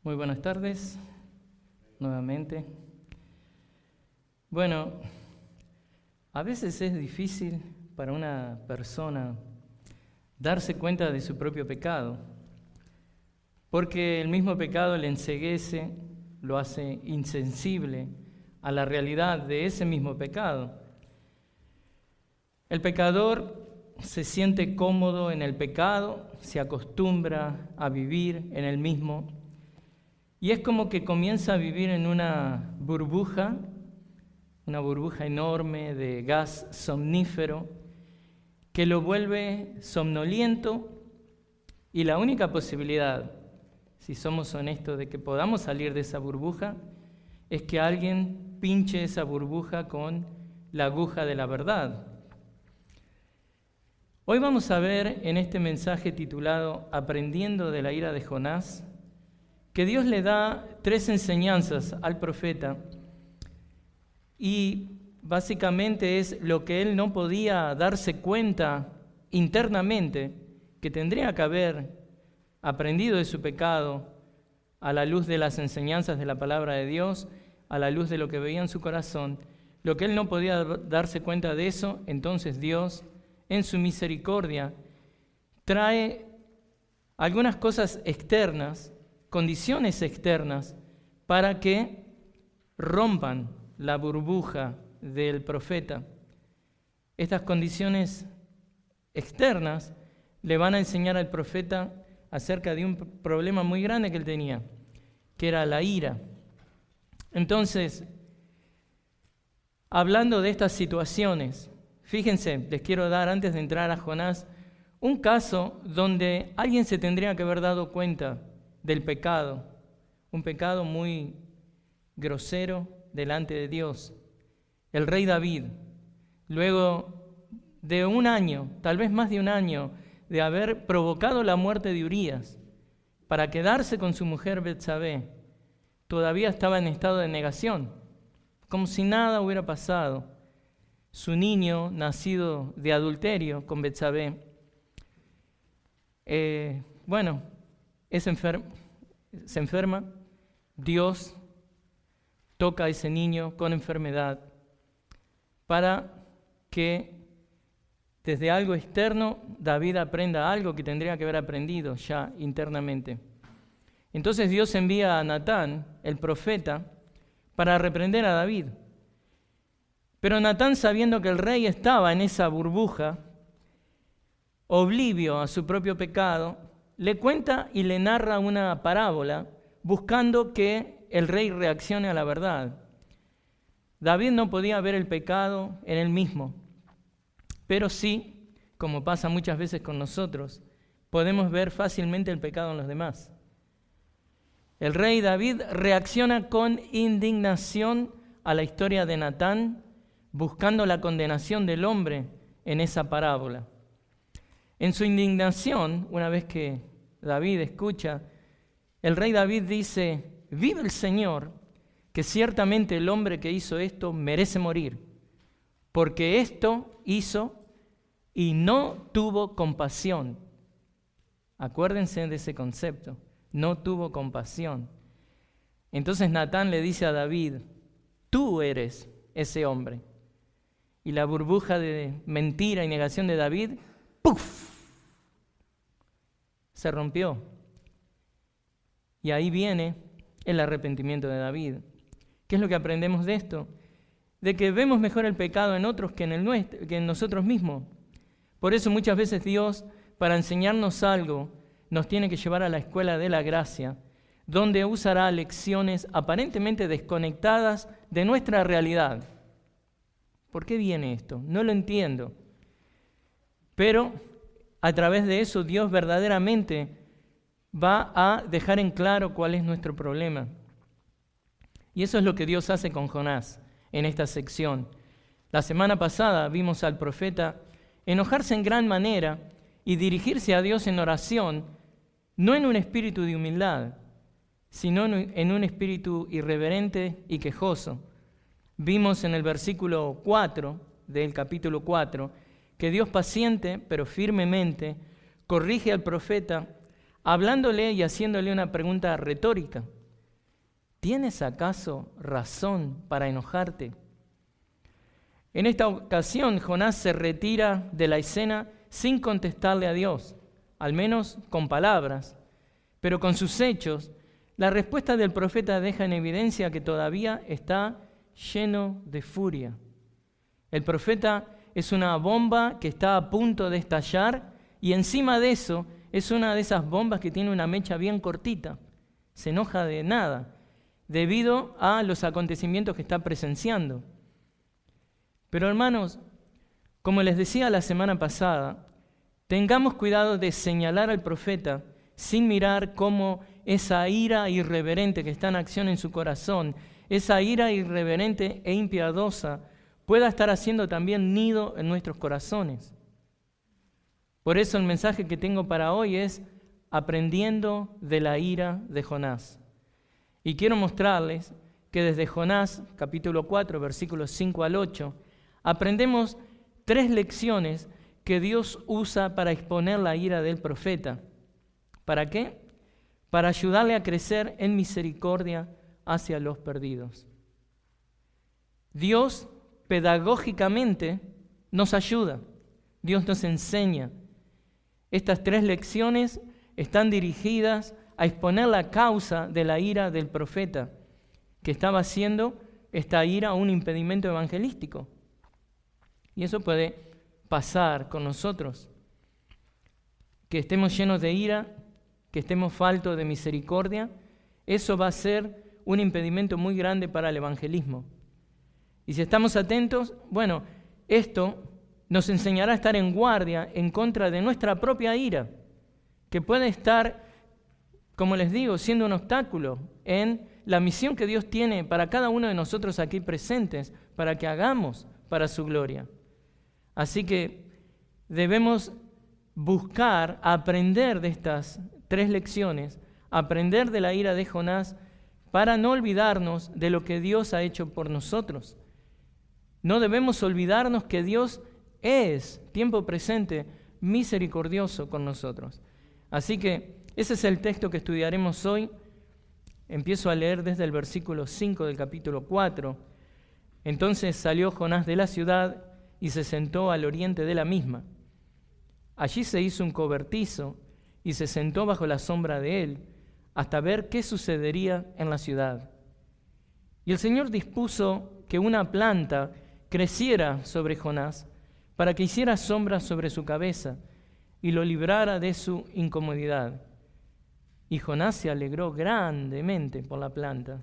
Muy buenas tardes, nuevamente. Bueno, a veces es difícil para una persona darse cuenta de su propio pecado, porque el mismo pecado le enceguece, lo hace insensible a la realidad de ese mismo pecado. El pecador se siente cómodo en el pecado, se acostumbra a vivir en el mismo, y es como que comienza a vivir en una burbuja enorme de gas somnífero que lo vuelve somnoliento, y la única posibilidad, si somos honestos, de que podamos salir de esa burbuja es que alguien pinche esa burbuja con la aguja de la verdad. Hoy vamos a ver en este mensaje titulado Aprendiendo de la ira de Jonás, que Dios le da 3 enseñanzas al profeta, y básicamente es lo que él no podía darse cuenta internamente, que tendría que haber aprendido de su pecado a la luz de las enseñanzas de la palabra de Dios, a la luz de lo que veía en su corazón. Lo que él no podía darse cuenta de eso, entonces Dios, en su misericordia, trae algunas cosas externas, condiciones externas, para que rompan la burbuja del profeta. Estas condiciones externas le van a enseñar al profeta acerca de un problema muy grande que él tenía, que era la ira. Entonces, hablando de estas situaciones, fíjense, les quiero dar, antes de entrar a Jonás, un caso donde alguien se tendría que haber dado cuenta del pecado, un pecado muy grosero delante de Dios. El rey David, luego de un año, tal vez más de un año, de haber provocado la muerte de Urías para quedarse con su mujer Betsabé, todavía estaba en estado de negación, como si nada hubiera pasado. Su niño, nacido de adulterio con Betsabé, se enferma. Dios toca a ese niño con enfermedad para que desde algo externo David aprenda algo que tendría que haber aprendido ya internamente. Entonces Dios envía a Natán, el profeta, para reprender a David. Pero Natán, sabiendo que el rey estaba en esa burbuja, oblivio a su propio pecado, le cuenta y le narra una parábola buscando que el rey reaccione a la verdad. David no podía ver el pecado en él mismo, pero sí, como pasa muchas veces con nosotros, podemos ver fácilmente el pecado en los demás. El rey David reacciona con indignación a la historia de Natán, buscando la condenación del hombre en esa parábola. En su indignación, una vez que David escucha, el rey David dice: vive el Señor, que ciertamente el hombre que hizo esto merece morir, porque esto hizo y no tuvo compasión. Acuérdense de ese concepto, no tuvo compasión. Entonces Natán le dice a David: tú eres ese hombre. Y la burbuja de mentira y negación de David, ¡puf!, se rompió. Y ahí viene el arrepentimiento de David. ¿Qué es lo que aprendemos de esto? De que vemos mejor el pecado en otros que en nosotros mismos. Por eso muchas veces Dios, para enseñarnos algo, nos tiene que llevar a la escuela de la gracia, donde usará lecciones aparentemente desconectadas de nuestra realidad. ¿Por qué viene esto? No lo entiendo. Pero a través de eso Dios verdaderamente va a dejar en claro cuál es nuestro problema. Y eso es lo que Dios hace con Jonás en esta sección. La semana pasada vimos al profeta enojarse en gran manera y dirigirse a Dios en oración, no en un espíritu de humildad, sino en un espíritu irreverente y quejoso. Vimos en el versículo 4 del capítulo 4 que Dios paciente pero firmemente corrige al profeta hablándole y haciéndole una pregunta retórica. ¿Tienes acaso razón para enojarte? En esta ocasión, Jonás se retira de la escena sin contestarle a Dios, al menos con palabras, pero con sus hechos. La respuesta del profeta deja en evidencia que todavía está lleno de furia. El profeta es una bomba que está a punto de estallar y encima de eso es una de esas bombas que tiene una mecha bien cortita. Se enoja de nada debido a los acontecimientos que está presenciando. Pero hermanos, como les decía la semana pasada, tengamos cuidado de señalar al profeta sin mirar cómo esa ira irreverente que está en acción en su corazón, esa ira irreverente e impiadosa, pueda estar haciendo también nido en nuestros corazones. Por eso el mensaje que tengo para hoy es aprendiendo de la ira de Jonás. Y quiero mostrarles que desde Jonás, capítulo 4, versículos 5 al 8, aprendemos 3 lecciones que Dios usa para exponer la ira del profeta. ¿Para qué? Para ayudarle a crecer en misericordia hacia los perdidos. Dios pedagógicamente nos ayuda, Dios nos enseña. Estas 3 lecciones están dirigidas a exponer la causa de la ira del profeta, que estaba haciendo esta ira un impedimento evangelístico. Y eso puede pasar con nosotros, que estemos llenos de ira, que estemos faltos de misericordia. Eso va a ser un impedimento muy grande para el evangelismo. Y si estamos atentos, bueno, esto nos enseñará a estar en guardia en contra de nuestra propia ira, que puede estar, como les digo, siendo un obstáculo en la misión que Dios tiene para cada uno de nosotros aquí presentes, para que hagamos para su gloria. Así que debemos buscar aprender de estas 3 lecciones, aprender de la ira de Jonás, para no olvidarnos de lo que Dios ha hecho por nosotros. No debemos olvidarnos que Dios es, tiempo presente, misericordioso con nosotros. Así que ese es el texto que estudiaremos hoy. Empiezo a leer desde el versículo 5 del capítulo 4. Entonces salió Jonás de la ciudad y se sentó al oriente de la misma. Allí se hizo un cobertizo y se sentó bajo la sombra de él hasta ver qué sucedería en la ciudad. Y el Señor dispuso que una planta creciera sobre Jonás para que hiciera sombra sobre su cabeza y lo librara de su incomodidad. Y Jonás se alegró grandemente por la planta.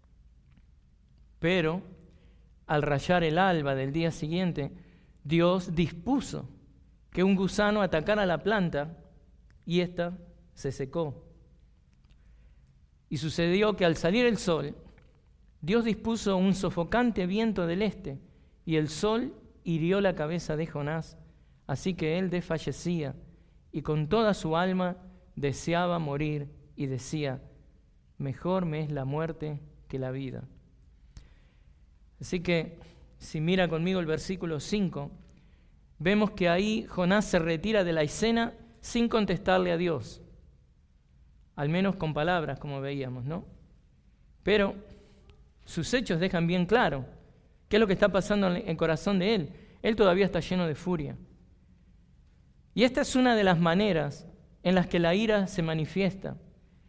Pero al rayar el alba del día siguiente, Dios dispuso que un gusano atacara la planta y ésta se secó. Y sucedió que al salir el sol, Dios dispuso un sofocante viento del este y el sol hirió la cabeza de Jonás, así que él desfallecía y con toda su alma deseaba morir y decía: mejor me es la muerte que la vida. Así que si mira conmigo el versículo 5, vemos que ahí Jonás se retira de la escena sin contestarle a Dios, al menos con palabras, como veíamos, ¿no? Pero sus hechos dejan bien claro qué es lo que está pasando en el corazón de él. Él todavía está lleno de furia. Y esta es una de las maneras en las que la ira se manifiesta.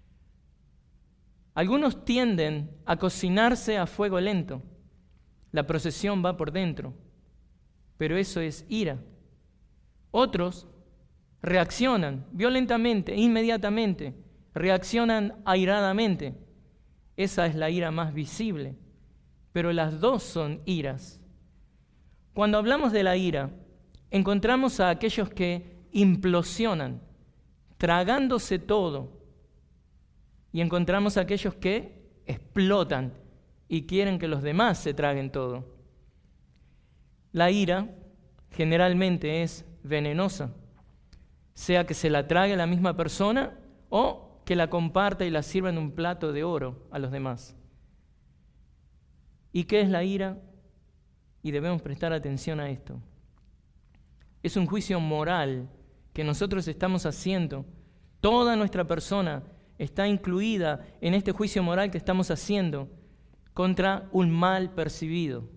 Algunos tienden a cocinarse a fuego lento. La procesión va por dentro, pero eso es ira. Otros reaccionan violentamente, inmediatamente, reaccionan airadamente. Esa es la ira más visible, pero las dos son iras. Cuando hablamos de la ira, encontramos a aquellos que implosionan, tragándose todo, y encontramos a aquellos que explotan y quieren que los demás se traguen todo. La ira generalmente es venenosa, sea que se la trague la misma persona o que la comparta y la sirva en un plato de oro a los demás. ¿Y qué es la ira? Y debemos prestar atención a esto. Es un juicio moral que nosotros estamos haciendo Toda nuestra persona está incluida en este juicio moral que estamos haciendo contra un mal percibido.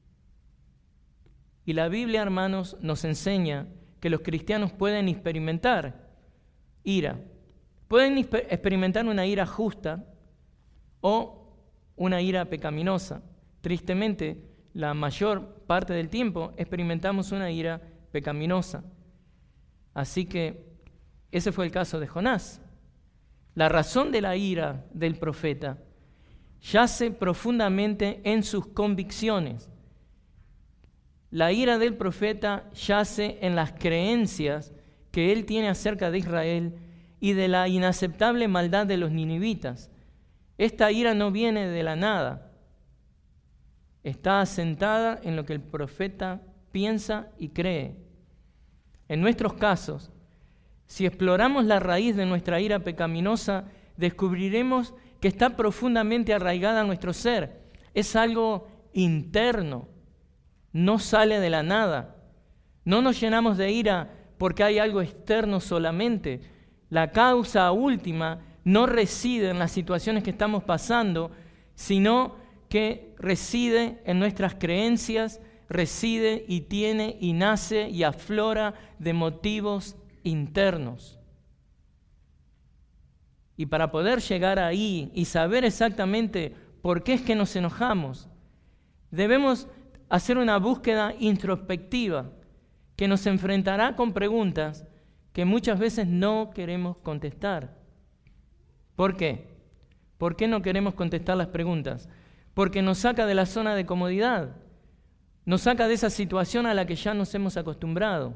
Y la Biblia, hermanos, nos enseña que los cristianos pueden experimentar ira. Pueden experimentar una ira justa o una ira pecaminosa. Tristemente, la mayor parte del tiempo experimentamos una ira pecaminosa. Así que ese fue el caso de Jonás. La razón de la ira del profeta yace profundamente en sus convicciones. La ira del profeta yace en las creencias que él tiene acerca de Israel y de la inaceptable maldad de los ninivitas. Esta ira no viene de la nada. Está asentada en lo que el profeta piensa y cree. En nuestros casos, si exploramos la raíz de nuestra ira pecaminosa, descubriremos que está profundamente arraigada en nuestro ser. Es algo interno, no sale de la nada. No nos llenamos de ira porque hay algo externo solamente. La causa última no reside en las situaciones que estamos pasando, sino que reside en nuestras creencias, reside y tiene y nace y aflora de motivos internos. Y para poder llegar ahí y saber exactamente por qué es que nos enojamos, debemos hacer una búsqueda introspectiva que nos enfrentará con preguntas que muchas veces no queremos contestar. ¿Por qué? ¿Por qué no queremos contestar las preguntas? Porque nos saca de la zona de comodidad, nos saca de esa situación a la que ya nos hemos acostumbrado.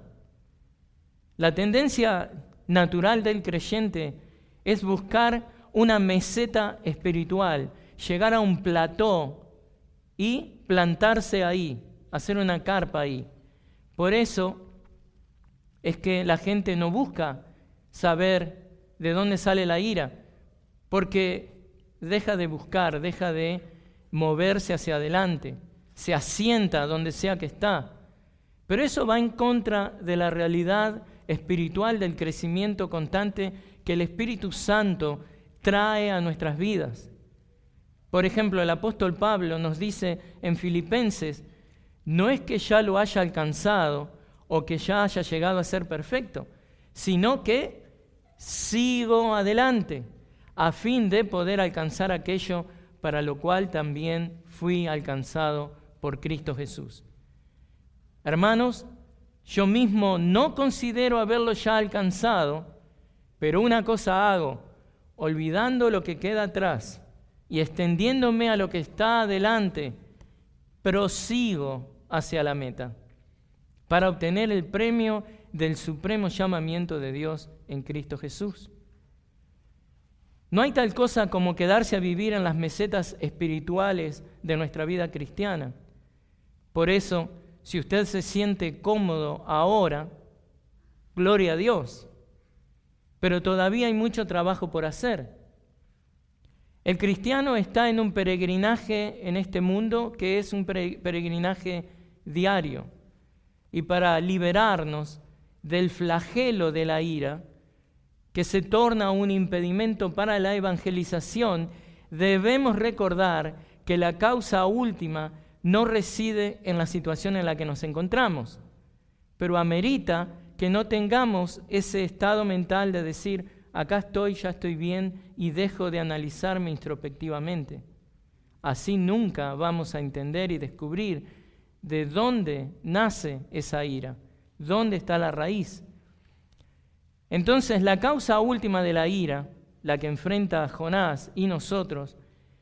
La tendencia natural del creyente es buscar una meseta espiritual, llegar a un plató y plantarse ahí, hacer una carpa ahí. Por eso es que la gente no busca saber de dónde sale la ira, porque deja de buscar, deja de moverse hacia adelante, se asienta donde sea que está. Pero eso va en contra de la realidad espiritual del crecimiento constante que el Espíritu Santo trae a nuestras vidas. Por ejemplo, el apóstol Pablo nos dice en Filipenses, no es que ya lo haya alcanzado o que ya haya llegado a ser perfecto, sino que sigo adelante a fin de poder alcanzar aquello para lo cual también fui alcanzado por Cristo Jesús. Hermanos, yo mismo no considero haberlo ya alcanzado, pero una cosa hago, olvidando lo que queda atrás y extendiéndome a lo que está adelante, prosigo hacia la meta, para obtener el premio del supremo llamamiento de Dios en Cristo Jesús. No hay tal cosa como quedarse a vivir en las mesetas espirituales de nuestra vida cristiana. Por eso, si usted se siente cómodo ahora, gloria a Dios. Pero todavía hay mucho trabajo por hacer. El cristiano está en un peregrinaje en este mundo que es un peregrinaje diario. Y para liberarnos del flagelo de la ira, que se torna un impedimento para la evangelización, debemos recordar que la causa última no reside en la situación en la que nos encontramos, pero amerita que no tengamos ese estado mental de decir, acá estoy, ya estoy bien, y dejo de analizarme introspectivamente. Así nunca vamos a entender y descubrir de dónde nace esa ira, dónde está la raíz. Entonces, la causa última de la ira, la que enfrenta a Jonás y nosotros,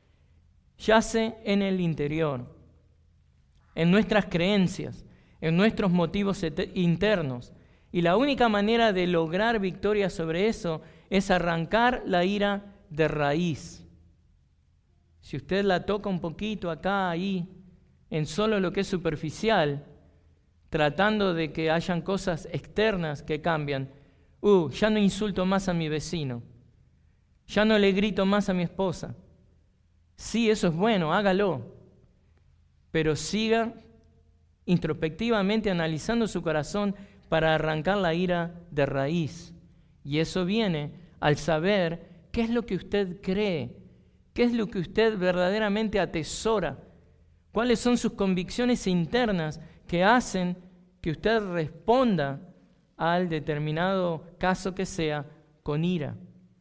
yace en el interior, en nuestras creencias, en nuestros motivos internos. Y la única manera de lograr victoria sobre eso es arrancar la ira de raíz. Si usted la toca un poquito acá, ahí, en solo lo que es superficial, tratando de que hayan cosas externas que cambian, ya no insulto más a mi vecino, ya no le grito más a mi esposa. Sí, eso es bueno, hágalo, pero siga introspectivamente analizando su corazón para arrancar la ira de raíz. Y eso viene al saber qué es lo que usted cree, qué es lo que usted verdaderamente atesora, cuáles son sus convicciones internas que hacen que usted responda al determinado caso que sea con ira.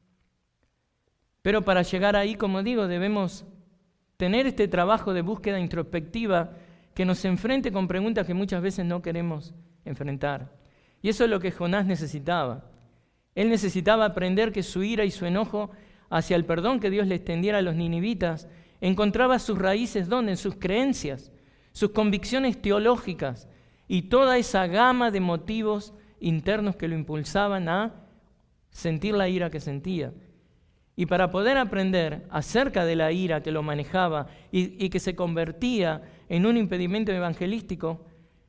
Pero para llegar ahí, como digo, debemos tener este trabajo de búsqueda introspectiva que nos enfrente con preguntas que muchas veces no queremos enfrentar. Y eso es lo que Jonás necesitaba. Él necesitaba aprender que su ira y su enojo hacia el perdón que Dios le extendiera a los ninivitas encontraba sus raíces, ¿dónde? En sus creencias, sus convicciones teológicas y toda esa gama de motivos internos que lo impulsaban a sentir la ira que sentía. Y para poder aprender acerca de la ira que lo manejaba y que se convertía en un impedimento evangelístico,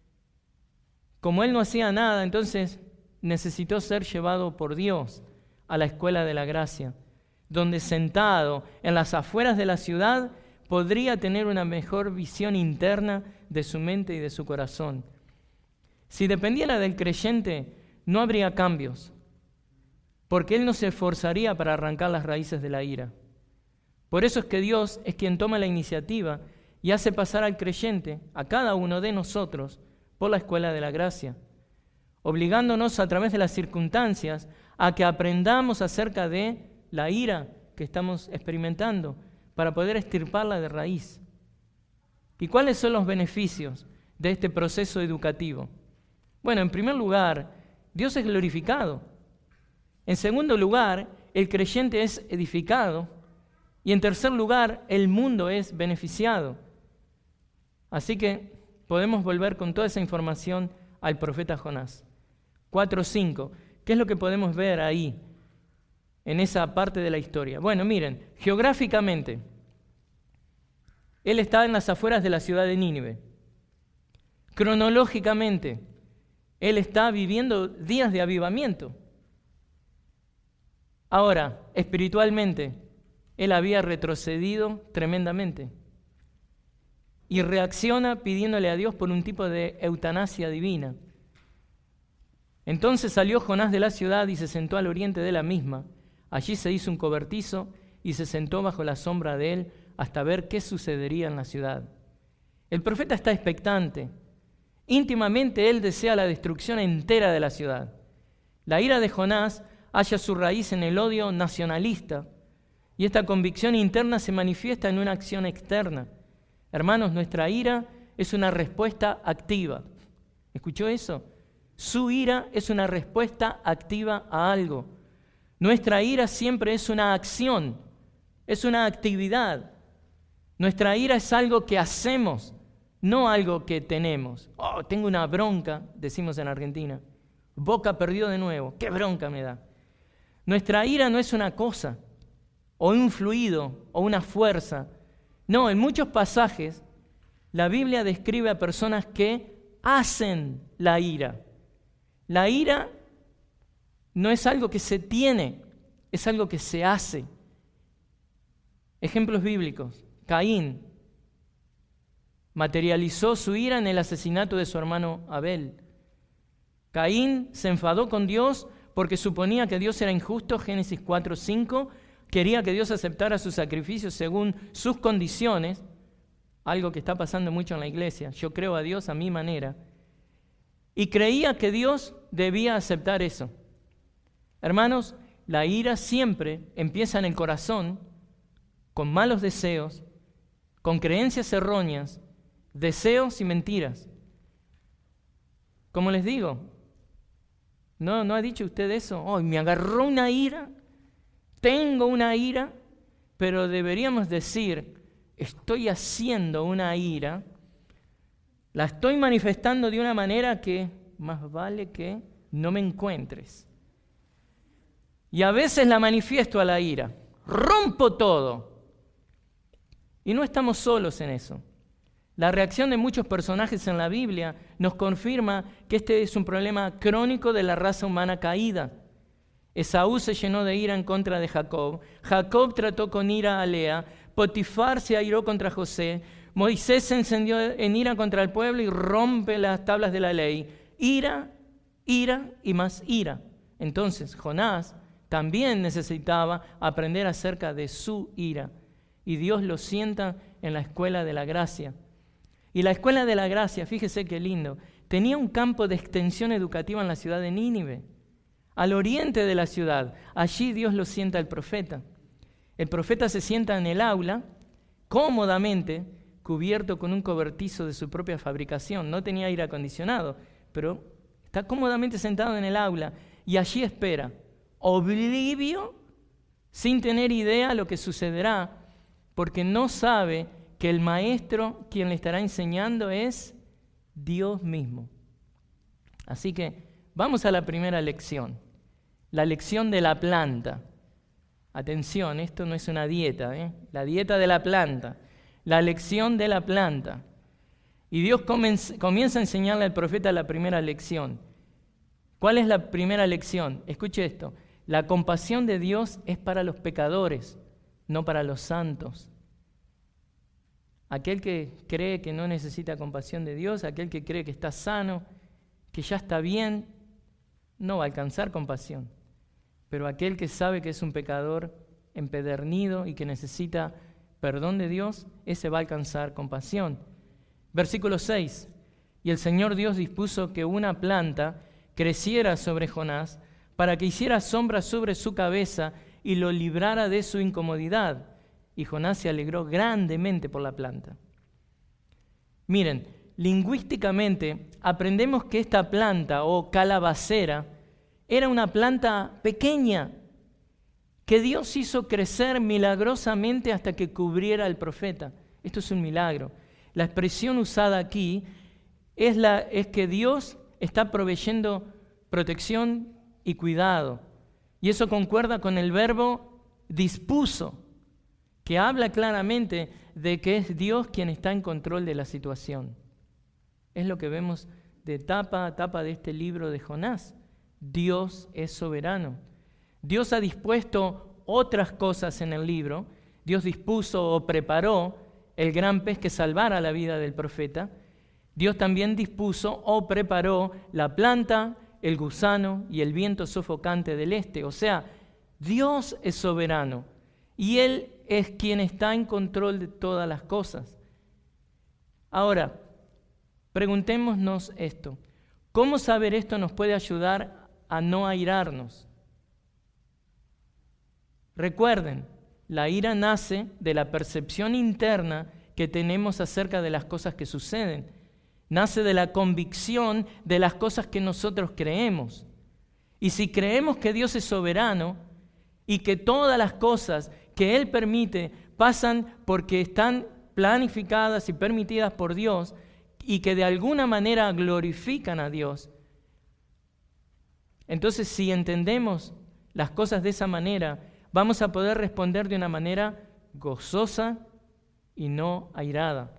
como él no hacía nada, entonces necesitó ser llevado por Dios a la escuela de la gracia, donde sentado en las afueras de la ciudad podría tener una mejor visión interna de su mente y de su corazón. Si dependiera del creyente, no habría cambios, porque él no se esforzaría para arrancar las raíces de la ira. Por eso es que Dios es quien toma la iniciativa y hace pasar al creyente, a cada uno de nosotros, por la escuela de la gracia, obligándonos a través de las circunstancias a que aprendamos acerca de la ira que estamos experimentando para poder extirparla de raíz. ¿Y cuáles son los beneficios de este proceso educativo? Bueno, en primer lugar, Dios es glorificado. En segundo lugar, el creyente es edificado. Y en tercer lugar, el mundo es beneficiado. Así que podemos volver con toda esa información al profeta Jonás. 4:5. ¿Qué es lo que podemos ver ahí, en esa parte de la historia? Bueno, miren, geográficamente, él estaba en las afueras de la ciudad de Nínive. Cronológicamente, él está viviendo días de avivamiento. Ahora, espiritualmente, él había retrocedido tremendamente y reacciona pidiéndole a Dios por un tipo de eutanasia divina. Entonces salió Jonás de la ciudad y se sentó al oriente de la misma. Allí se hizo un cobertizo y se sentó bajo la sombra de él hasta ver qué sucedería en la ciudad. El profeta está expectante. Íntimamente él desea la destrucción entera de la ciudad. La ira de Jonás halla su raíz en el odio nacionalista y esta convicción interna se manifiesta en una acción externa. Hermanos, nuestra ira es una respuesta activa. ¿Escuchó eso? Su ira es una respuesta activa a algo. Nuestra ira siempre es una acción, es una actividad. Nuestra ira es algo que hacemos, no algo que tenemos. Oh, tengo una bronca, decimos en Argentina. Boca perdió de nuevo, qué bronca me da. Nuestra ira no es una cosa, o un fluido, o una fuerza. No, en muchos pasajes la Biblia describe a personas que hacen la ira. La ira no es algo que se tiene, es algo que se hace. Ejemplos bíblicos. Caín materializó su ira en el asesinato de su hermano Abel. Caín se enfadó con Dios porque suponía que Dios era injusto, Génesis 4:5, quería que Dios aceptara sus sacrificios según sus condiciones, algo que está pasando mucho en la iglesia. Yo creo a Dios a mi manera. Y creía que Dios debía aceptar eso. Hermanos, la ira siempre empieza en el corazón, con malos deseos, con creencias erróneas, deseos y mentiras. Como les digo, ¿no ha dicho usted eso? Oh, me agarró una ira, tengo una ira, pero deberíamos decir, estoy haciendo una ira, la estoy manifestando de una manera que más vale que no me encuentres. Y a veces la manifiesto a la ira, rompo todo. Y no estamos solos en eso. La reacción de muchos personajes en la Biblia nos confirma que este es un problema crónico de la raza humana caída. Esaú se llenó de ira en contra de Jacob. Jacob trató con ira a Lea. Potifar se airó contra José. Moisés se encendió en ira contra el pueblo y rompe las tablas de la ley. Ira, ira y más ira. Entonces, Jonás también necesitaba aprender acerca de su ira. Y Dios lo sienta en la escuela de la gracia. Y la escuela de la gracia, fíjese qué lindo, tenía un campo de extensión educativa en la ciudad de Nínive, al oriente de la ciudad. Allí Dios lo sienta al profeta. El profeta se sienta en el aula, cómodamente, cubierto con un cobertizo de su propia fabricación. No tenía aire acondicionado, pero está cómodamente sentado en el aula y allí espera, oblivio, sin tener idea de lo que sucederá, porque no sabe que el maestro quien le estará enseñando es Dios mismo. Así que vamos a la primera lección, la lección de la planta. Atención, esto no es una dieta, la dieta de la planta, la lección de la planta. Y Dios comienza a enseñarle al profeta la primera lección. ¿Cuál es la primera lección? Escuche esto, la compasión de Dios es para los pecadores, no para los santos. Aquel que cree que no necesita compasión de Dios, aquel que cree que está sano, que ya está bien, no va a alcanzar compasión. Pero aquel que sabe que es un pecador empedernido y que necesita perdón de Dios, ese va a alcanzar compasión. Versículo 6. Y el Señor Dios dispuso que una planta creciera sobre Jonás para que hiciera sombra sobre su cabeza y lo librara de su incomodidad. Y Jonás se alegró grandemente por la planta. Miren, lingüísticamente aprendemos que esta planta o calabacera era una planta pequeña que Dios hizo crecer milagrosamente hasta que cubriera al profeta. Esto es un milagro. La expresión usada aquí es que Dios está proveyendo protección y cuidado. Y eso concuerda con el verbo dispuso, que habla claramente de que es Dios quien está en control de la situación. Es lo que vemos de tapa a tapa de este libro de Jonás. Dios es soberano. Dios ha dispuesto otras cosas en el libro. Dios dispuso o preparó el gran pez que salvara la vida del profeta. Dios también dispuso o preparó la planta, el gusano y el viento sofocante del este. O sea, Dios es soberano y Él es quien está en control de todas las cosas. Ahora, preguntémonos esto. ¿Cómo saber esto nos puede ayudar a no airarnos? Recuerden, la ira nace de la percepción interna que tenemos acerca de las cosas que suceden. Nace de la convicción de las cosas que nosotros creemos. Y si creemos que Dios es soberano y que todas las cosas que Él permite pasan porque están planificadas y permitidas por Dios y que de alguna manera glorifican a Dios, entonces si entendemos las cosas de esa manera, vamos a poder responder de una manera gozosa y no airada.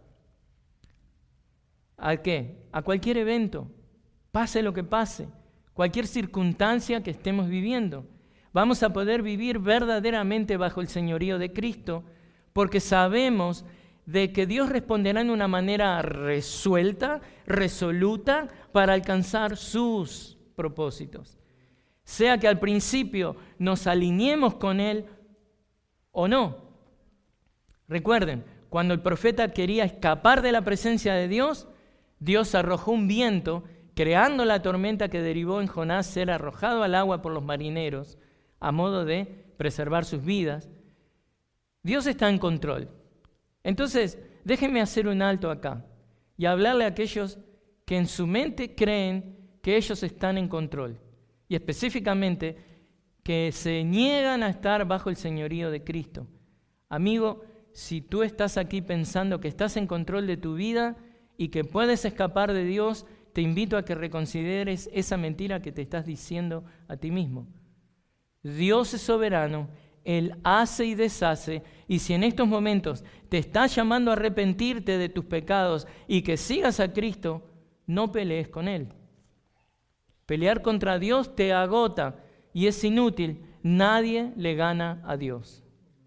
¿A qué? A cualquier evento, pase lo que pase, cualquier circunstancia que estemos viviendo. Vamos a poder vivir verdaderamente bajo el señorío de Cristo porque sabemos de que Dios responderá en una manera resuelta, resoluta, para alcanzar sus propósitos. Sea que al principio nos alineemos con Él o no. Recuerden, cuando el profeta quería escapar de la presencia de Dios, Dios arrojó un viento, creando la tormenta que derivó en Jonás ser arrojado al agua por los marineros, a modo de preservar sus vidas. Dios está en control. Entonces, déjenme hacer un alto acá y hablarle a aquellos que en su mente creen que ellos están en control. Y específicamente, que se niegan a estar bajo el señorío de Cristo. Amigo, si tú estás aquí pensando que estás en control de tu vida y que puedes escapar de Dios, te invito a que reconsideres esa mentira que te estás diciendo a ti mismo. Dios es soberano, Él hace y deshace, y si en estos momentos te está llamando a arrepentirte de tus pecados y que sigas a Cristo, no pelees con Él. Pelear contra Dios te agota y es inútil. Nadie le gana a Dios.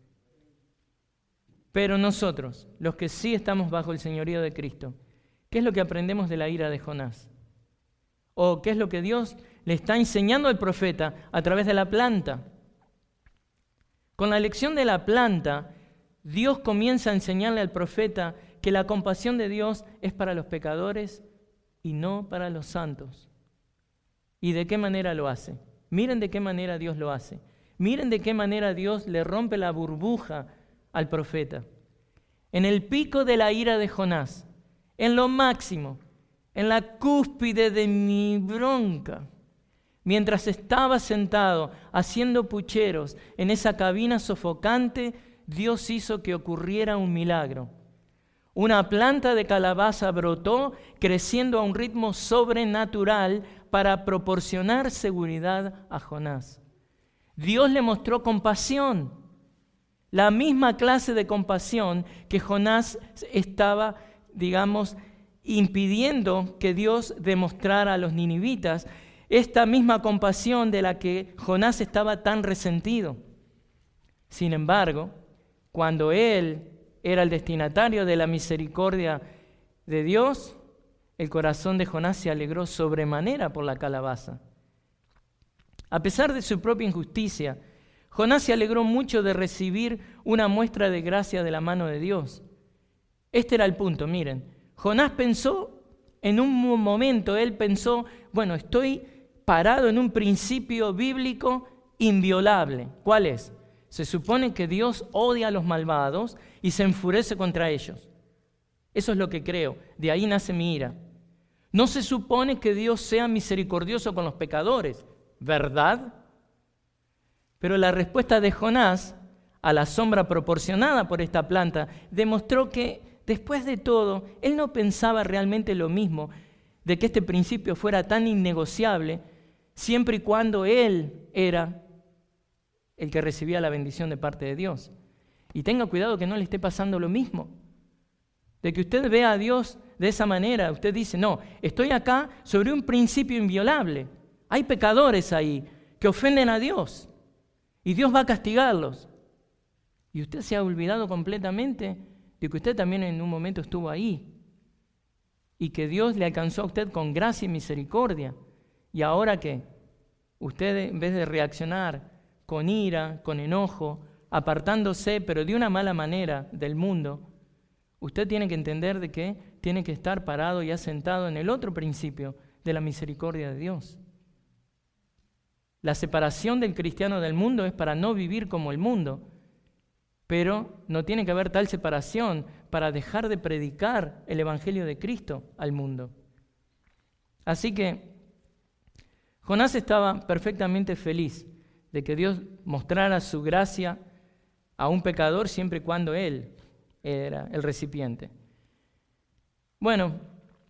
Pero nosotros, los que sí estamos bajo el señorío de Cristo, ¿qué es lo que aprendemos de la ira de Jonás? ¿O qué es lo que Dios le está enseñando al profeta a través de la planta? Con la lección de la planta, Dios comienza a enseñarle al profeta que la compasión de Dios es para los pecadores y no para los santos. ¿Y de qué manera lo hace? Miren de qué manera Dios lo hace. Miren de qué manera Dios le rompe la burbuja al profeta. En el pico de la ira de Jonás, en lo máximo, en la cúspide de mi bronca, mientras estaba sentado haciendo pucheros en esa cabina sofocante, Dios hizo que ocurriera un milagro. Una planta de calabaza brotó, creciendo a un ritmo sobrenatural para proporcionar seguridad a Jonás. Dios le mostró compasión, la misma clase de compasión que Jonás estaba, impidiendo que Dios demostrara a los ninivitas, esta misma compasión de la que Jonás estaba tan resentido. Sin embargo, cuando él era el destinatario de la misericordia de Dios, el corazón de Jonás se alegró sobremanera por la calabaza. A pesar de su propia injusticia, Jonás se alegró mucho de recibir una muestra de gracia de la mano de Dios. Este era el punto, miren. Jonás pensó, en un momento, él pensó, bueno, estoy parado en un principio bíblico inviolable. ¿Cuál es? Se supone que Dios odia a los malvados y se enfurece contra ellos. Eso es lo que creo. De ahí nace mi ira. No se supone que Dios sea misericordioso con los pecadores, ¿verdad? Pero la respuesta de Jonás a la sombra proporcionada por esta planta demostró que, después de todo, él no pensaba realmente lo mismo de que este principio fuera tan innegociable, siempre y cuando él era el que recibía la bendición de parte de Dios. Y tenga cuidado que no le esté pasando lo mismo. De que usted vea a Dios de esa manera, usted dice, no, estoy acá sobre un principio inviolable. Hay pecadores ahí que ofenden a Dios y Dios va a castigarlos. Y usted se ha olvidado completamente de que usted también en un momento estuvo ahí y que Dios le alcanzó a usted con gracia y misericordia. ¿Y ahora qué? Usted, en vez de reaccionar con ira, con enojo, apartándose, pero de una mala manera del mundo, usted tiene que entender de que tiene que estar parado y asentado en el otro principio de la misericordia de Dios. La separación del cristiano del mundo es para no vivir como el mundo, pero no tiene que haber tal separación para dejar de predicar el Evangelio de Cristo al mundo. Así que Jonás estaba perfectamente feliz de que Dios mostrara su gracia a un pecador siempre y cuando él era el recipiente. Bueno,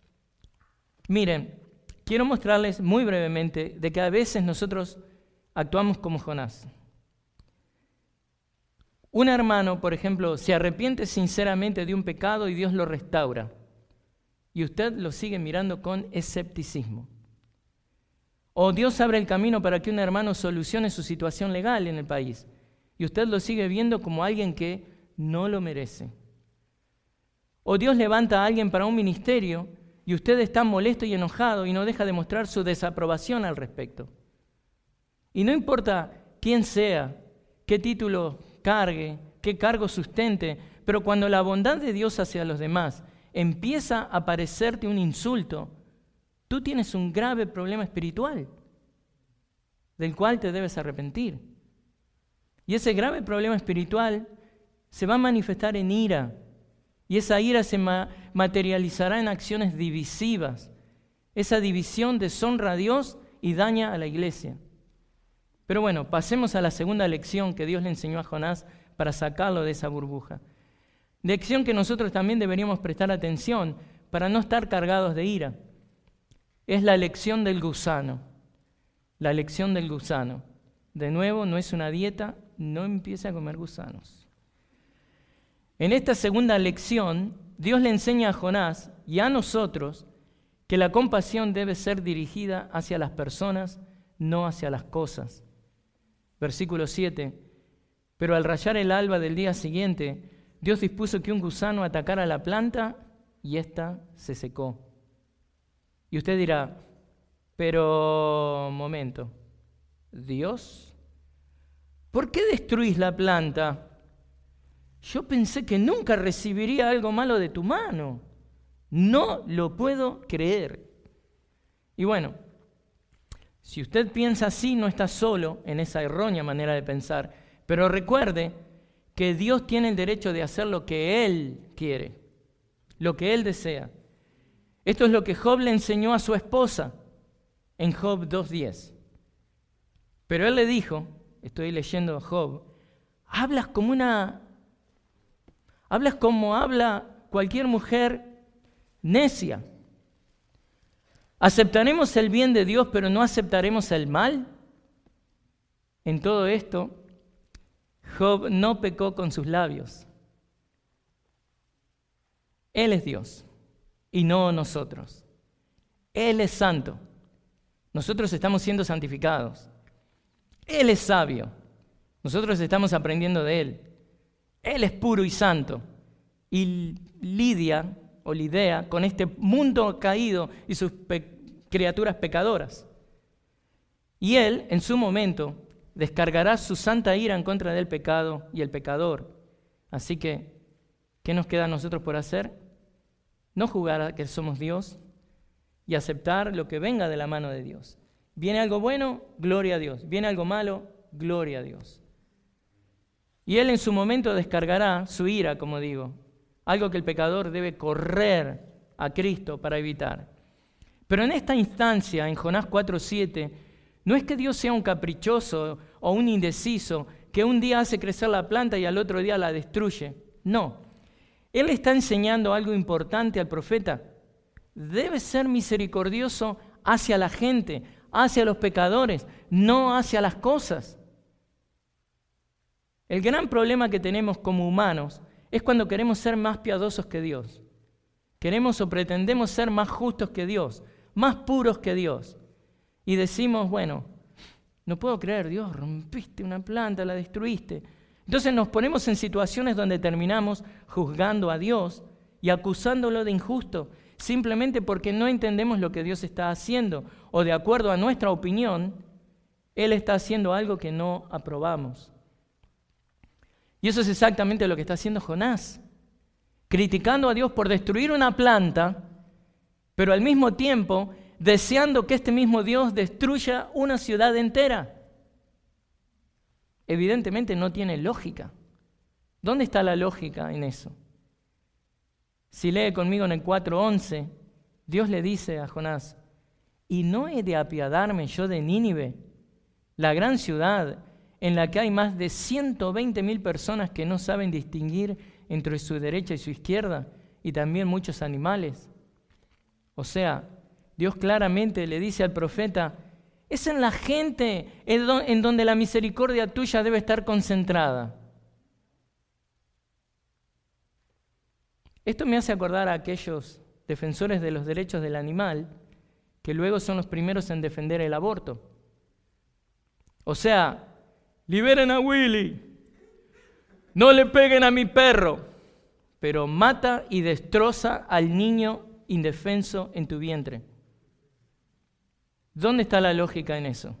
miren, quiero mostrarles muy brevemente de que a veces nosotros actuamos como Jonás. Un hermano, por ejemplo, se arrepiente sinceramente de un pecado y Dios lo restaura. Y usted lo sigue mirando con escepticismo. O Dios abre el camino para que un hermano solucione su situación legal en el país. Y usted lo sigue viendo como alguien que no lo merece. O Dios levanta a alguien para un ministerio y usted está molesto y enojado y no deja de mostrar su desaprobación al respecto. Y no importa quién sea, qué título cargue, qué cargo sustente, pero cuando la bondad de Dios hacia los demás empieza a parecerte un insulto, tú tienes un grave problema espiritual del cual te debes arrepentir. Y ese grave problema espiritual se va a manifestar en ira, y esa ira se materializará en acciones divisivas. Esa división deshonra a Dios y daña a la iglesia. Pero bueno, pasemos a la segunda lección que Dios le enseñó a Jonás para sacarlo de esa burbuja. Lección que nosotros también deberíamos prestar atención para no estar cargados de ira. Es la lección del gusano. La lección del gusano. De nuevo, no es una dieta, no empiece a comer gusanos. En esta segunda lección, Dios le enseña a Jonás y a nosotros que la compasión debe ser dirigida hacia las personas, no hacia las cosas. Versículo 7. Pero al rayar el alba del día siguiente, Dios dispuso que un gusano atacara la planta y ésta se secó. Y usted dirá, pero momento, ¿Dios? ¿por qué destruís la planta? Yo pensé que nunca recibiría algo malo de tu mano. No lo puedo creer. Y bueno, si usted piensa así, no está solo en esa errónea manera de pensar, pero recuerde que Dios tiene el derecho de hacer lo que Él quiere, lo que Él desea. Esto es lo que Job le enseñó a su esposa en Job 2:10. Pero él le dijo, estoy leyendo a Job, hablas como habla cualquier mujer necia. ¿Aceptaremos el bien de Dios, pero no aceptaremos el mal? En todo esto, Job no pecó con sus labios. Él es Dios y no nosotros. Él es santo. Nosotros estamos siendo santificados. Él es sabio. Nosotros estamos aprendiendo de Él. Él es puro y santo. Y lidia con este mundo caído y sus criaturas pecadoras. Y Él, en su momento, descargará su santa ira en contra del pecado y el pecador. Así que, ¿qué nos queda a nosotros por hacer? No jugar a que somos Dios y aceptar lo que venga de la mano de Dios. Viene algo bueno, gloria a Dios. Viene algo malo, gloria a Dios. Y Él en su momento descargará su ira, como digo, algo que el pecador debe correr a Cristo para evitar. Pero en esta instancia, en Jonás 4:7, no es que Dios sea un caprichoso o un indeciso que un día hace crecer la planta y al otro día la destruye. No. Él está enseñando algo importante al profeta. Debe ser misericordioso hacia la gente, hacia los pecadores, no hacia las cosas. El gran problema que tenemos como humanos es cuando queremos ser más piadosos que Dios. Queremos o pretendemos ser más justos que Dios, más puros que Dios. Y decimos, bueno, no puedo creer, Dios, rompiste una planta, la destruiste. Entonces nos ponemos en situaciones donde terminamos juzgando a Dios y acusándolo de injusto, simplemente porque no entendemos lo que Dios está haciendo, o de acuerdo a nuestra opinión, Él está haciendo algo que no aprobamos. Y eso es exactamente lo que está haciendo Jonás, criticando a Dios por destruir una planta, pero al mismo tiempo deseando que este mismo Dios destruya una ciudad entera. Evidentemente no tiene lógica. ¿Dónde está la lógica en eso? Si lee conmigo en el 4:11, Dios le dice a Jonás, ¿y no he de apiadarme yo de Nínive, la gran ciudad en la que hay más de 120,000 personas que no saben distinguir entre su derecha y su izquierda, y también muchos animales? O sea, Dios claramente le dice al profeta, es en la gente en donde la misericordia tuya debe estar concentrada. Esto me hace acordar a aquellos defensores de los derechos del animal que luego son los primeros en defender el aborto. O sea, liberen a Willy, no le peguen a mi perro, pero mata y destroza al niño indefenso en tu vientre. ¿Dónde está la lógica en eso?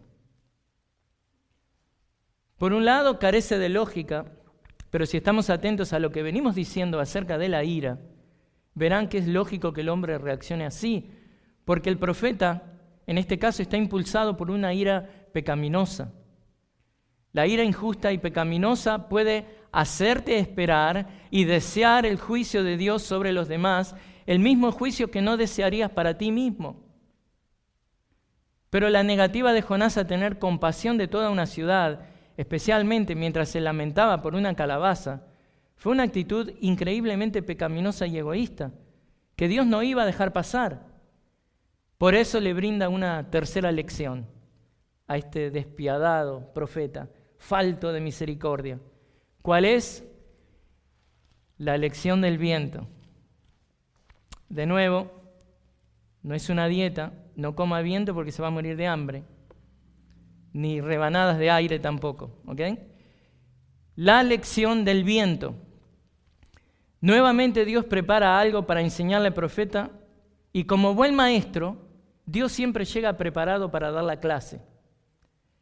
Por un lado, carece de lógica, pero si estamos atentos a lo que venimos diciendo acerca de la ira, verán que es lógico que el hombre reaccione así, porque el profeta, en este caso, está impulsado por una ira pecaminosa. La ira injusta y pecaminosa puede hacerte esperar y desear el juicio de Dios sobre los demás, el mismo juicio que no desearías para ti mismo. Pero la negativa de Jonás a tener compasión de toda una ciudad, especialmente mientras se lamentaba por una calabaza, fue una actitud increíblemente pecaminosa y egoísta, que Dios no iba a dejar pasar. Por eso le brinda una tercera lección a este despiadado profeta, falto de misericordia. ¿Cuál es? La lección del viento. De nuevo, no es una dieta, no coma viento porque se va a morir de hambre, ni rebanadas de aire tampoco, ¿ok? La lección del viento. Nuevamente Dios prepara algo para enseñarle al profeta y como buen maestro, Dios siempre llega preparado para dar la clase.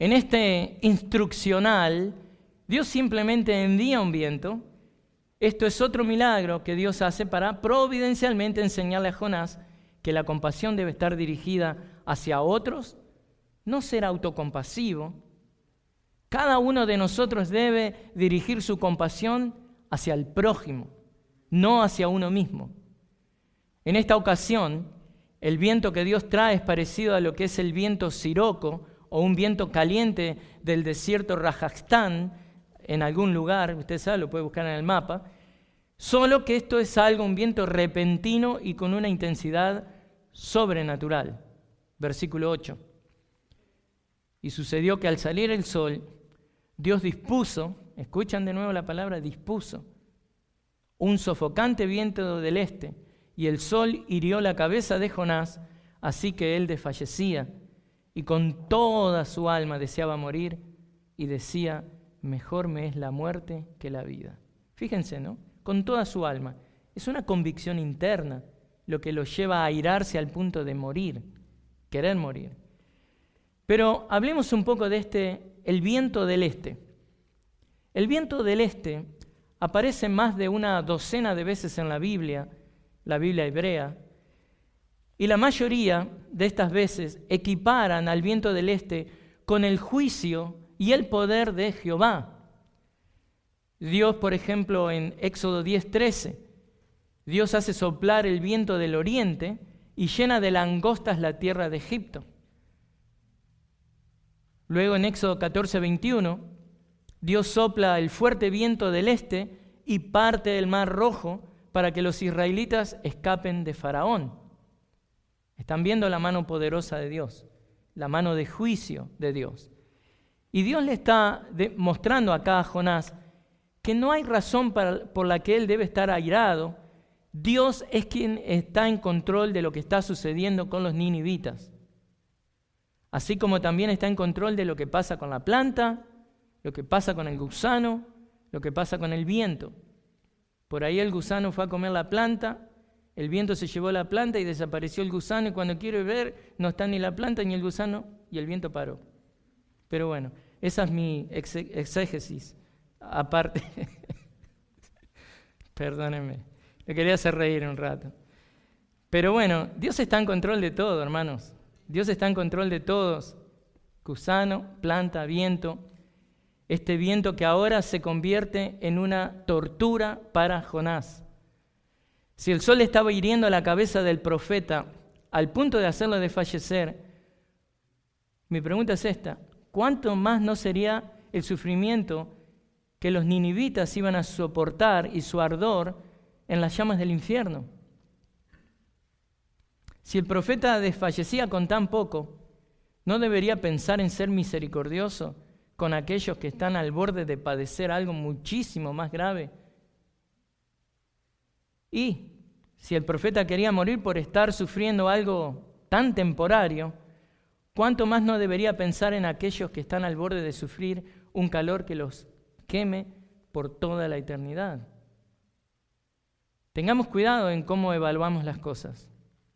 En este instruccional, Dios simplemente envía un viento. Esto es otro milagro que Dios hace para providencialmente enseñarle a Jonás que la compasión debe estar dirigida hacia otros, no ser autocompasivo. Cada uno de nosotros debe dirigir su compasión hacia el prójimo, no hacia uno mismo. En esta ocasión, el viento que Dios trae es parecido a lo que es el viento siroco o un viento caliente del desierto Rajastán, en algún lugar, usted sabe, lo puede buscar en el mapa, solo que esto es un viento repentino y con una intensidad sobrenatural. Versículo 8. Y sucedió que al salir el sol, Dios dispuso, escuchan de nuevo la palabra dispuso, un sofocante viento del este, y el sol hirió la cabeza de Jonás, así que él desfallecía, y con toda su alma deseaba morir, y decía, mejor me es la muerte que la vida. Fíjense, ¿no? Con toda su alma. Es una convicción interna lo que lo lleva a airarse al punto de morir, querer morir. Pero hablemos un poco de el viento del este. El viento del este aparece más de una docena de veces en la Biblia hebrea, y la mayoría de estas veces equiparan al viento del este con el juicio y el poder de Jehová. Dios, por ejemplo, en Éxodo 10:13, Dios hace soplar el viento del oriente y llena de langostas la tierra de Egipto. Luego en Éxodo 14:21, Dios sopla el fuerte viento del este y parte el mar Rojo para que los israelitas escapen de Faraón. Están viendo la mano poderosa de Dios, la mano de juicio de Dios. Y Dios le está mostrando acá a Jonás que no hay razón por la que él debe estar airado. Dios es quien está en control de lo que está sucediendo con los ninivitas. Así como también está en control de lo que pasa con la planta, lo que pasa con el gusano, lo que pasa con el viento. Por ahí el gusano fue a comer la planta, el viento se llevó la planta y desapareció el gusano, y cuando quiero ver no está ni la planta ni el gusano y el viento paró. Pero bueno, esa es mi exégesis. Aparte, perdónenme, me quería hacer reír un rato. Pero bueno, Dios está en control de todo, hermanos. Dios está en control de todos. Gusano, planta, viento. Este viento que ahora se convierte en una tortura para Jonás. Si el sol estaba hiriendo la cabeza del profeta al punto de hacerlo desfallecer, mi pregunta es esta: ¿cuánto más no sería el sufrimiento que los ninivitas iban a soportar y su ardor en las llamas del infierno? Si el profeta desfallecía con tan poco, ¿no debería pensar en ser misericordioso con aquellos que están al borde de padecer algo muchísimo más grave? Y si el profeta quería morir por estar sufriendo algo tan temporario, ¿cuánto más no debería pensar en aquellos que están al borde de sufrir un calor que los queme por toda la eternidad? Tengamos cuidado en cómo evaluamos las cosas.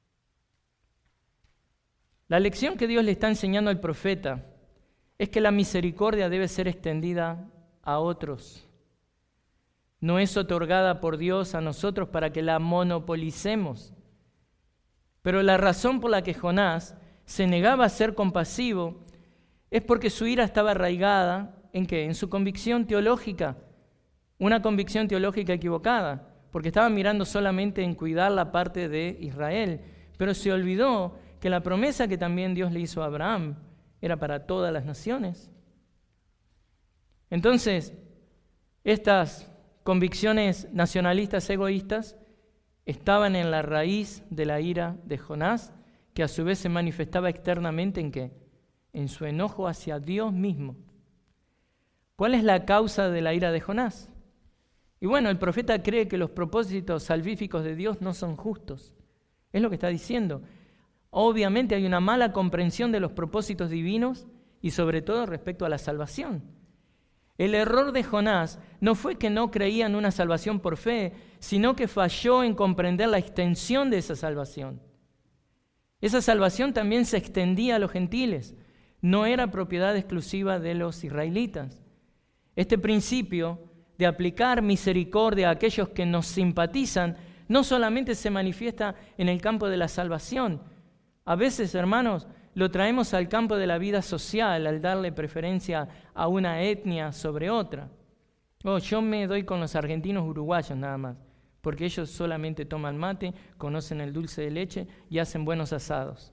La lección que Dios le está enseñando al profeta es que la misericordia debe ser extendida a otros. No es otorgada por Dios a nosotros para que la monopolicemos. Pero la razón por la que Jonás se negaba a ser compasivo es porque su ira estaba arraigada ¿en qué? En su convicción teológica. Una convicción teológica equivocada, porque estaba mirando solamente en cuidar la parte de Israel, pero se olvidó que la promesa que también Dios le hizo a Abraham era para todas las naciones. Entonces, estas convicciones nacionalistas egoístas estaban en la raíz de la ira de Jonás, que a su vez se manifestaba externamente ¿en qué? En su enojo hacia Dios mismo. ¿Cuál es la causa de la ira de Jonás? Y bueno, el profeta cree que los propósitos salvíficos de Dios no son justos. Es lo que está diciendo. Obviamente hay una mala comprensión de los propósitos divinos y sobre todo respecto a la salvación. El error de Jonás no fue que no creía en una salvación por fe, sino que falló en comprender la extensión de esa salvación. Esa salvación también se extendía a los gentiles. no era propiedad exclusiva de los israelitas. Este principio de aplicar misericordia a aquellos que nos simpatizan no solamente se manifiesta en el campo de la salvación. A veces, hermanos, lo traemos al campo de la vida social al darle preferencia a una etnia sobre otra. Yo me doy con los argentinos uruguayos nada más, porque ellos solamente toman mate, conocen el dulce de leche y hacen buenos asados.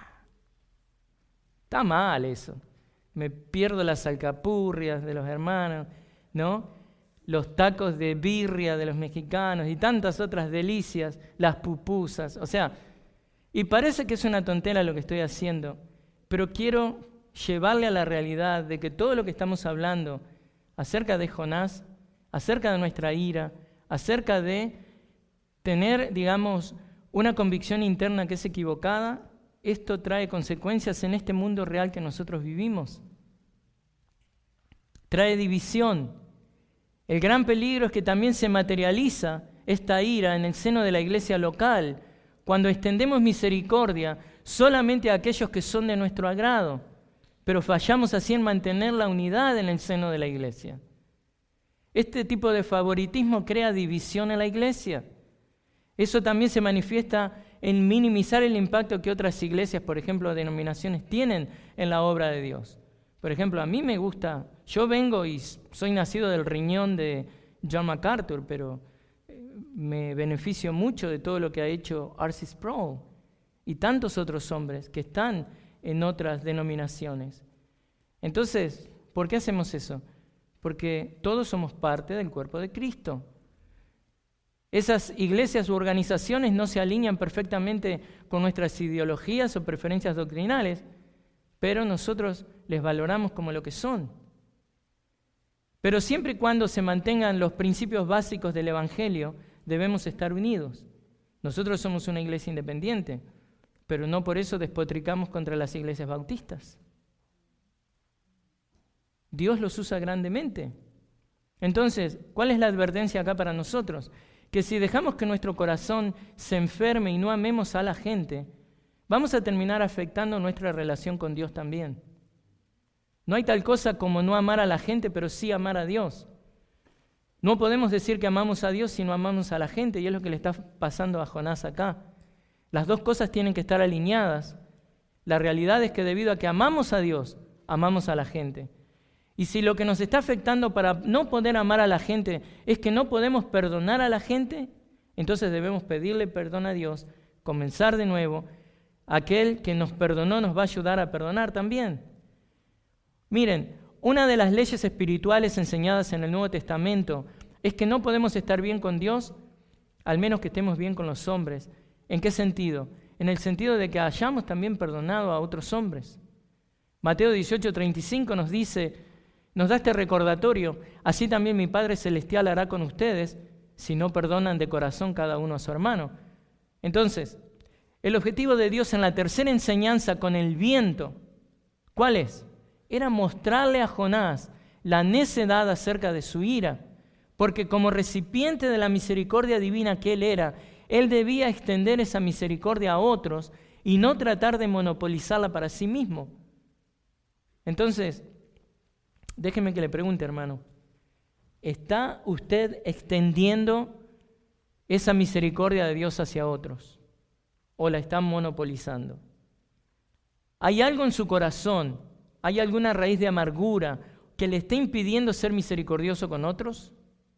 Está mal eso. Me pierdo las alcapurrias de los hermanos, ¿no? Los tacos de birria de los mexicanos y tantas otras delicias, las pupusas. O sea, y parece que es una tontera lo que estoy haciendo, pero quiero llevarle a la realidad de que todo lo que estamos hablando acerca de Jonás, acerca de nuestra ira, acerca de tener, digamos, una convicción interna que es equivocada, esto trae consecuencias en este mundo real que nosotros vivimos. Trae división. El gran peligro es que también se materializa esta ira en el seno de la iglesia local, cuando extendemos misericordia solamente a aquellos que son de nuestro agrado, pero fallamos así en mantener la unidad en el seno de la iglesia. Este tipo de favoritismo crea división en la iglesia. Eso también se manifiesta en minimizar el impacto que otras iglesias, por ejemplo, denominaciones, tienen en la obra de Dios. Por ejemplo, a mí me gusta, yo vengo y soy nacido del riñón de John MacArthur, pero me beneficio mucho de todo lo que ha hecho R.C. Sproul y tantos otros hombres que están en otras denominaciones. Entonces, ¿por qué hacemos eso? Porque todos somos parte del cuerpo de Cristo. Esas iglesias u organizaciones no se alinean perfectamente con nuestras ideologías o preferencias doctrinales, pero nosotros les valoramos como lo que son. Pero siempre y cuando se mantengan los principios básicos del Evangelio, debemos estar unidos. Nosotros somos una iglesia independiente, pero no por eso despotricamos contra las iglesias bautistas. Dios los usa grandemente. Entonces, ¿cuál es la advertencia acá para nosotros? Que si dejamos que nuestro corazón se enferme y no amemos a la gente, vamos a terminar afectando nuestra relación con Dios también. No hay tal cosa como no amar a la gente, pero sí amar a Dios. No podemos decir que amamos a Dios si no amamos a la gente, y es lo que le está pasando a Jonás acá. Las dos cosas tienen que estar alineadas. La realidad es que debido a que amamos a Dios, amamos a la gente. Y si lo que nos está afectando para no poder amar a la gente es que no podemos perdonar a la gente, entonces debemos pedirle perdón a Dios, comenzar de nuevo. Aquel que nos perdonó nos va a ayudar a perdonar también. Miren, una de las leyes espirituales enseñadas en el Nuevo Testamento es que no podemos estar bien con Dios, al menos que estemos bien con los hombres. ¿En qué sentido? En el sentido de que hayamos también perdonado a otros hombres. Mateo 18:35 nos dice, nos da este recordatorio: así también mi Padre Celestial hará con ustedes si no perdonan de corazón cada uno a su hermano. Entonces, el objetivo de Dios en la tercera enseñanza con el viento, ¿cuál es? Era mostrarle a Jonás la necedad acerca de su ira, porque como recipiente de la misericordia divina que él era, él debía extender esa misericordia a otros y no tratar de monopolizarla para sí mismo. Entonces, déjeme que le pregunte, hermano, ¿está usted extendiendo esa misericordia de Dios hacia otros o la está monopolizando? ¿Hay algo en su corazón, hay alguna raíz de amargura que le esté impidiendo ser misericordioso con otros?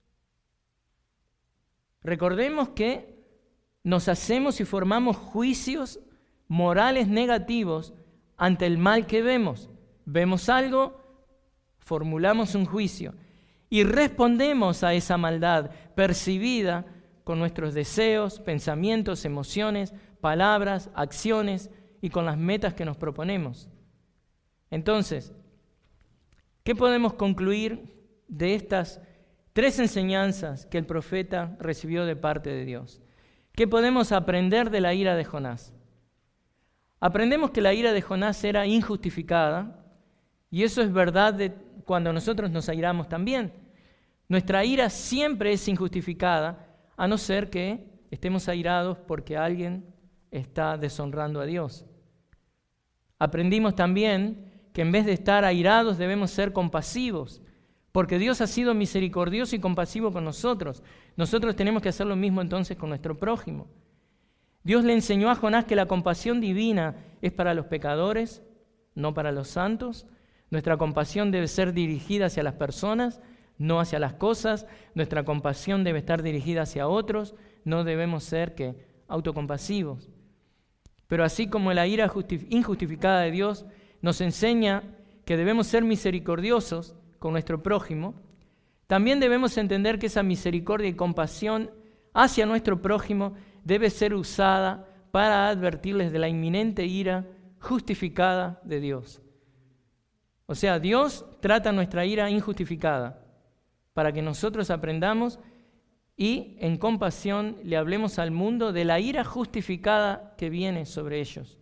Recordemos que nos hacemos y formamos juicios morales negativos ante el mal que vemos. Vemos algo, formulamos un juicio y respondemos a esa maldad percibida con nuestros deseos, pensamientos, emociones, palabras, acciones y con las metas que nos proponemos. Entonces, ¿qué podemos concluir de estas tres enseñanzas que el profeta recibió de parte de Dios? ¿Qué podemos aprender de la ira de Jonás? Aprendemos que la ira de Jonás era injustificada, y eso es verdad de cuando nosotros nos airamos también. Nuestra ira siempre es injustificada, a no ser que estemos airados porque alguien está deshonrando a Dios. Aprendimos también que que en vez de estar airados debemos ser compasivos, porque Dios ha sido misericordioso y compasivo con nosotros. Nosotros tenemos que hacer lo mismo entonces con nuestro prójimo. Dios le enseñó a Jonás que la compasión divina es para los pecadores, no para los santos. Nuestra compasión debe ser dirigida hacia las personas, no hacia las cosas. Nuestra compasión debe estar dirigida hacia otros. No debemos ser autocompasivos. Pero así como la ira injustificada de Dios nos enseña que debemos ser misericordiosos con nuestro prójimo, también debemos entender que esa misericordia y compasión hacia nuestro prójimo debe ser usada para advertirles de la inminente ira justificada de Dios. O sea, Dios trata nuestra ira injustificada para que nosotros aprendamos y en compasión le hablemos al mundo de la ira justificada que viene sobre ellos.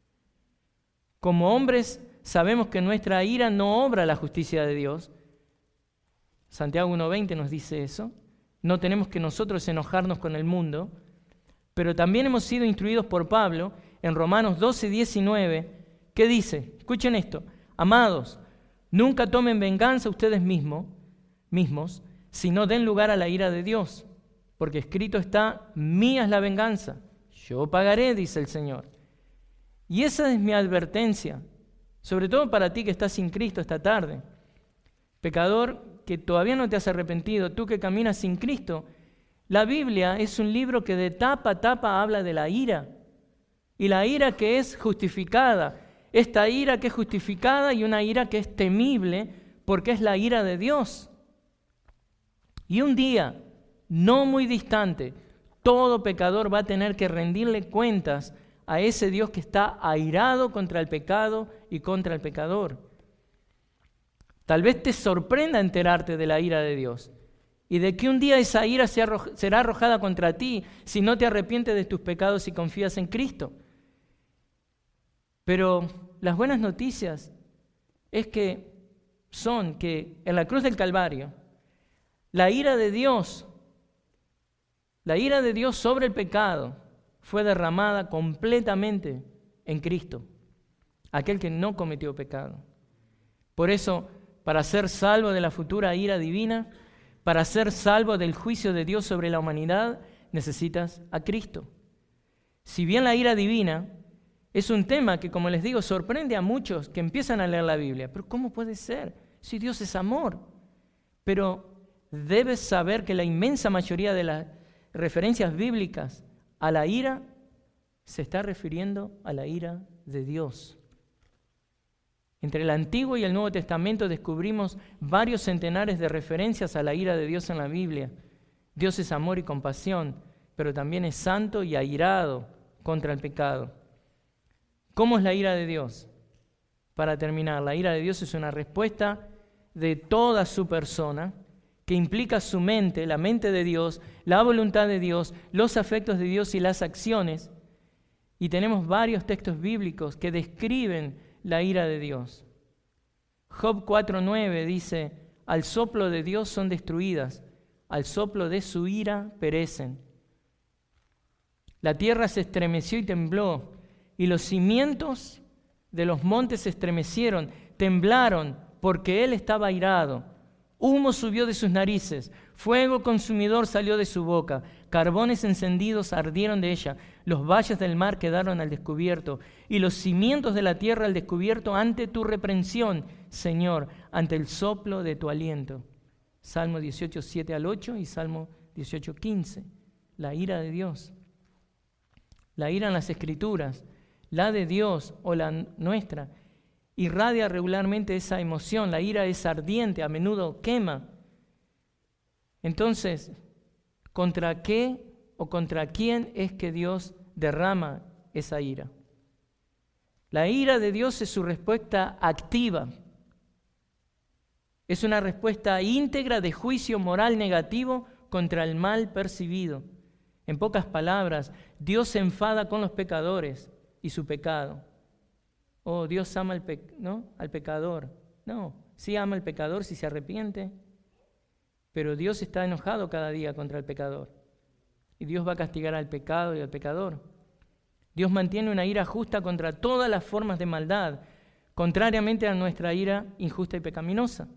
Como hombres sabemos que nuestra ira no obra la justicia de Dios. Santiago 1:20 nos dice eso. No tenemos que nosotros enojarnos con el mundo, pero también hemos sido instruidos por Pablo en Romanos 12:19, que dice, escuchen esto: amados, nunca tomen venganza ustedes mismos, sino den lugar a la ira de Dios, porque escrito está, mía es la venganza, yo pagaré, dice el Señor. Y esa es mi advertencia, sobre todo para ti que estás sin Cristo esta tarde. Pecador que todavía no te has arrepentido, tú que caminas sin Cristo, la Biblia es un libro que de tapa a tapa habla de la ira, y la ira que es justificada, esta ira que es justificada y una ira que es temible, porque es la ira de Dios. Y un día, no muy distante, todo pecador va a tener que rendirle cuentas a ese Dios que está airado contra el pecado y contra el pecador. Tal vez te sorprenda enterarte de la ira de Dios y de que un día esa ira será arrojada contra ti si no te arrepientes de tus pecados y confías en Cristo. Pero las buenas noticias es que son que en la cruz del Calvario, la ira de Dios sobre el pecado fue derramada completamente en Cristo, aquel que no cometió pecado. Por eso, para ser salvo de la futura ira divina, para ser salvo del juicio de Dios sobre la humanidad, necesitas a Cristo. Si bien la ira divina es un tema que, como les digo, sorprende a muchos que empiezan a leer la Biblia. Pero ¿cómo puede ser? Si Dios es amor. Pero debes saber que la inmensa mayoría de las referencias bíblicas a la ira se está refiriendo a la ira de Dios. Entre el Antiguo y el Nuevo Testamento descubrimos varios centenares de referencias a la ira de Dios en la Biblia. Dios es amor y compasión, pero también es santo y airado contra el pecado. ¿Cómo es la ira de Dios? Para terminar, la ira de Dios es una respuesta de toda su persona que implica su mente, la mente de Dios, la voluntad de Dios, los afectos de Dios y las acciones. Y tenemos varios textos bíblicos que describen la ira de Dios. Job 4:9 dice, al soplo de Dios son destruidas, al soplo de su ira perecen. La tierra se estremeció y tembló, y los cimientos de los montes se estremecieron, temblaron, porque él estaba airado. Humo subió de sus narices, fuego consumidor salió de su boca, carbones encendidos ardieron de ella, los valles del mar quedaron al descubierto, y los cimientos de la tierra al descubierto ante tu reprensión, Señor, ante el soplo de tu aliento. Salmo 18, 7-8 y Salmo 18, 15. La ira de Dios. La ira en las Escrituras, la de Dios o la nuestra, irradia regularmente esa emoción. La ira es ardiente, a menudo quema. Entonces, ¿contra qué o contra quién es que Dios derrama esa ira? La ira de Dios es su respuesta activa. Es una respuesta íntegra de juicio moral negativo contra el mal percibido. En pocas palabras, Dios se enfada con los pecadores y su pecado. Oh, Dios ama al pecador. No, sí ama al pecador si se arrepiente, pero Dios está enojado cada día contra el pecador. Y Dios va a castigar al pecado y al pecador. Dios mantiene una ira justa contra todas las formas de maldad, contrariamente a nuestra ira injusta y pecaminosa.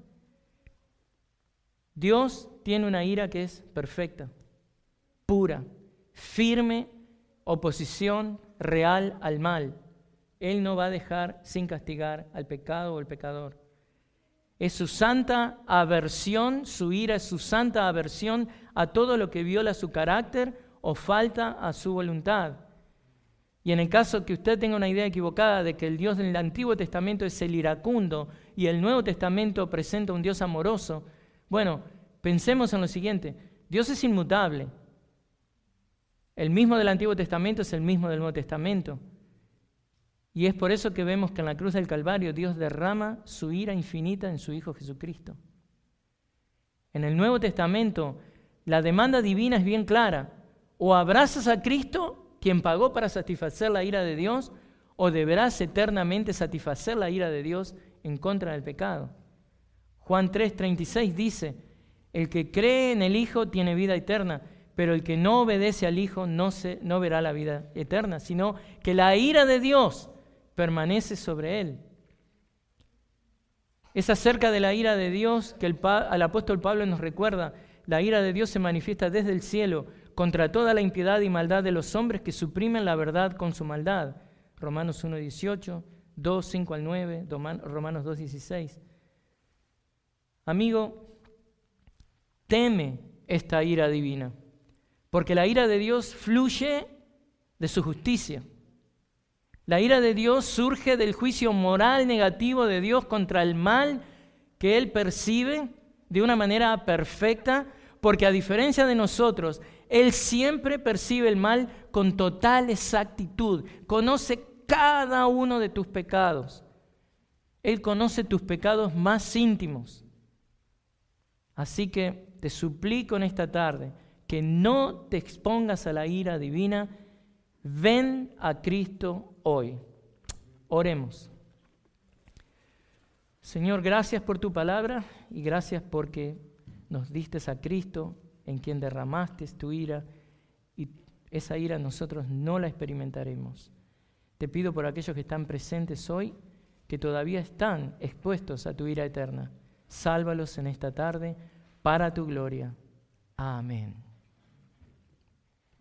Dios tiene una ira que es perfecta, pura, firme, oposición real al mal. Él no va a dejar sin castigar al pecado o al pecador. Es su santa aversión, su ira es su santa aversión a todo lo que viola su carácter o falta a su voluntad. Y en el caso que usted tenga una idea equivocada de que el Dios del Antiguo Testamento es el iracundo y el Nuevo Testamento presenta un Dios amoroso, bueno, pensemos en lo siguiente: Dios es inmutable. El mismo del Antiguo Testamento es el mismo del Nuevo Testamento. Y es por eso que vemos que en la cruz del Calvario Dios derrama su ira infinita en su Hijo Jesucristo. En el Nuevo Testamento la demanda divina es bien clara: o abrazas a Cristo, quien pagó para satisfacer la ira de Dios, o deberás eternamente satisfacer la ira de Dios en contra del pecado. Juan 3:36 dice: el que cree en el Hijo tiene vida eterna, pero el que no obedece al Hijo no verá la vida eterna, sino que la ira de Dios permanece sobre él. Es acerca de la ira de Dios que el apóstol Pablo nos recuerda: la ira de Dios se manifiesta desde el cielo contra toda la impiedad y maldad de los hombres que suprimen la verdad con su maldad. Romanos 1:18, 2:5 al 9, Romanos 2:16. Amigo, teme esta ira divina, porque la ira de Dios fluye de su justicia. La ira de Dios surge del juicio moral negativo de Dios contra el mal que Él percibe de una manera perfecta, porque a diferencia de nosotros, Él siempre percibe el mal con total exactitud. Conoce cada uno de tus pecados. Él conoce tus pecados más íntimos. Así que te suplico en esta tarde que no te expongas a la ira divina. Ven a Cristo hoy. Oremos. Señor, gracias por tu palabra y gracias porque nos diste a Cristo, en quien derramaste tu ira, y esa ira nosotros no la experimentaremos. Te pido por aquellos que están presentes hoy, que todavía están expuestos a tu ira eterna. Sálvalos en esta tarde para tu gloria. Amén.